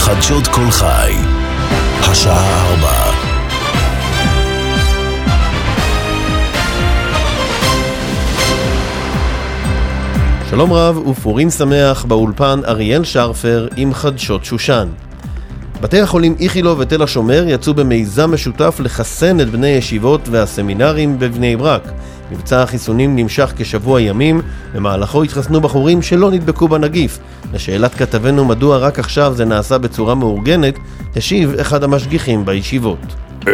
חדשות כל חי, השעה 4. שלום רב ופורים שמח, באולפן אריאל שרפר עם חדשות שושן. בתי החולים איכילוב ותל השומר יצאו במיזם משותף לחסן את בני ישיבות והסמינרים בבני ברק. מבצע החיסונים נמשך כשבוע ימים, במהלכו התחסנו בחורים שלא נדבקו בנגיף. לשאלת כתבנו מדוע רק עכשיו זה נעשה בצורה מאורגנת, השיב אחד המשגיחים בישיבות.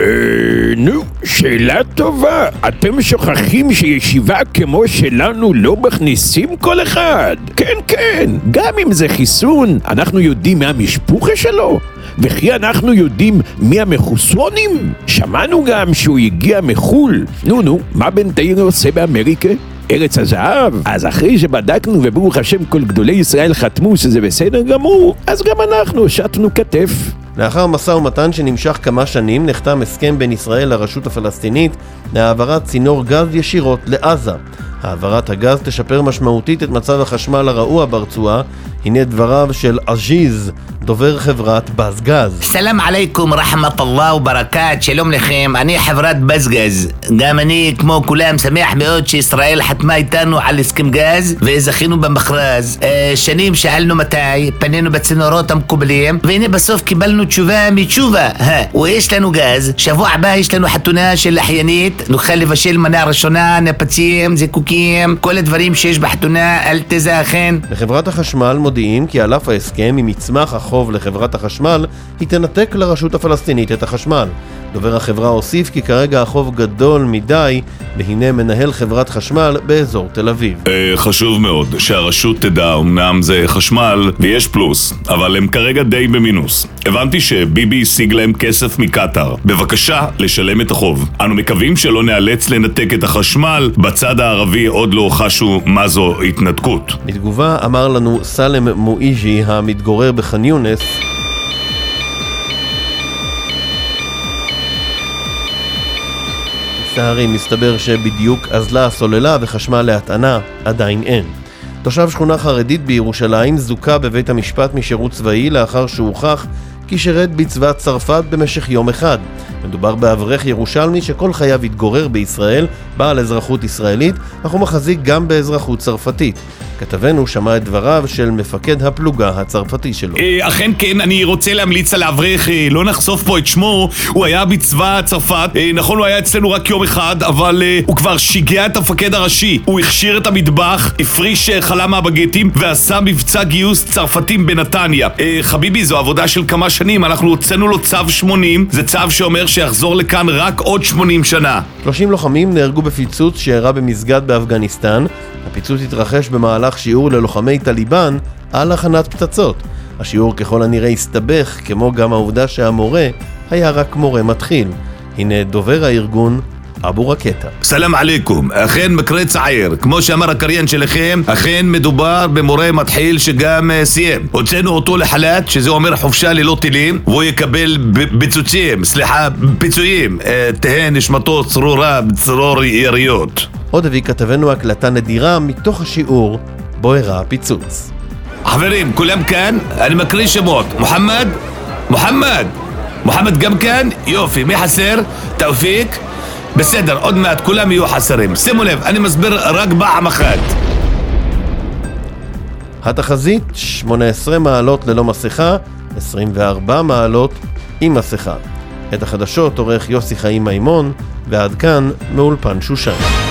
שאלה טובה. אתם שוכחים שישיבה כמו שלנו לא מכניסים כל אחד? כן, גם אם זה חיסון, אנחנו יודעים מה המשפחה שלו, וכי אנחנו יודעים מי המחוסונים. שמענו גם שהוא הגיע מחול. מה בינתיים עושה באמריקה? ארץ הזהב. אז אחרי שבדקנו וברוך השם כל גדולי ישראל חתמו שזה בסדר גמור, אז גם אנחנו שטנו כתף. לאחר משא ומתן שנמשך כמה שנים, נחתם הסכם בין ישראל לרשות הפלסטינית להעברת צינור גז ישירות לעזה. העברת הגז תשפר משמעותית את מצב החשמל הרעוע ברצועה. הנה דבריו של עזיז, דובר חברת בז גז. סלאם עליכום, רחמת אללה וברקאת, שלום לכם. אני חברת בז גז. גם אני כמו כולם שמח מאוד שישראל חתמה איתנו על הסכם גז וזכינו במכרז. שנים שאלנו מתי, פנינו בצינורות המקובלים, והנה בסוף קיבלנו תשובה מתשובה. ויש לנו גז. שבוע הבא יש לנו חתונה של אחיינית, נוכל לבשל מנה ראשונה, נפצים, זיקוקים, כל הדברים שיש בחתונה, אל תזכן. בחברת החשמל מודיעים כי על אף ההסכם עם יצמח החוב לחברת החשמל, היא תנתק לרשות הפלסטינית את החשמל. דובר החברה הוסיף כי כרגע החוב גדול מדי, והנה מנהל חברת חשמל באזור תל אביב. חשוב מאוד שהרשות תדע, אמנם זה חשמל ויש פלוס, אבל הם כרגע די במינוס. הבנתי שביבי השיג להם כסף מקטר. בבקשה לשלם את החוב. אנו מקווים שלא נאלץ לנתק את החשמל. בצד הערבי עוד לא חשו מה זו התנתקות. בתגובה אמר לנו סלם מואיג'י המתגורר בח'אן יונס, סהרים, מסתבר שבדיוק אזלה הסוללה וחשמל להטענה עדיין אין. תושב שכונה חרדית בירושלים זוכה בבית המשפט משירות צבאי לאחר שהוכח כי שירת בצבא צרפת במשך יום אחד. מדובר באברך ירושלמי שכל חייו התגורר בישראל, בעל אזרחות ישראלית, אך הוא מחזיק גם באזרחות צרפתית. כתבנו שמע את דבריו של מפקד הפלוגה הצרפתי שלו. אכן כן, אני רוצה להמליץ על האברך, לא נחשוף פה את שמו, הוא היה בצבא צרפת, נכון הוא היה אצלנו רק יום אחד, אבל הוא כבר שיגע את המפקד הראשי, הוא הכשיר את המטבח, הפריש חלה מהבגטים ועשה מבצע גיוס צרפתים בנתניה. חביבי, זו עבודה של כמה שנים, אנחנו הוצאנו לו צו 80, זה צו שאומר שיחזור לכאן רק עוד 80 שנה. 30 לוחמים נהרגו בפיצוץ שאירע במסגד באפגניסטן. הפיצוץ התרחש במהלך שיעור ללוחמי טליבן על הכנת פצצות. השיעור ככל הנראה הסתבך, כמו גם העובדה שהמורה היה רק מורה מתחיל. הנה דובר הארגון, אבו רקטה. סלאם עליכום, אכן מקרה צעיר, כמו שאמר הקריין שלכם, אכן מדובר במורה מתחיל שגם סיים. הוצאנו אותו לחל"ת, שזה אומר חופשה ללא טילים, והוא יקבל פיצויים, תהא נשמתו צרורה בצרור יריות. עוד הביא כתבנו הקלטה נדירה מתוך השיעור בו אירע הפיצוץ. חברים, כולם כאן, אני מקריא שמות. מוחמד גם כאן, יופי, מי חסר? תאופיק? בסדר, עוד מעט כולם יהיו חסרים. שימו לב, אני מסביר רק פעם אחת. התחזית 18 מעלות ללא מסכה, 24 מעלות עם מסכה. את החדשות עורך יוסי חיים מימון, ועד כאן מאולפן שושן.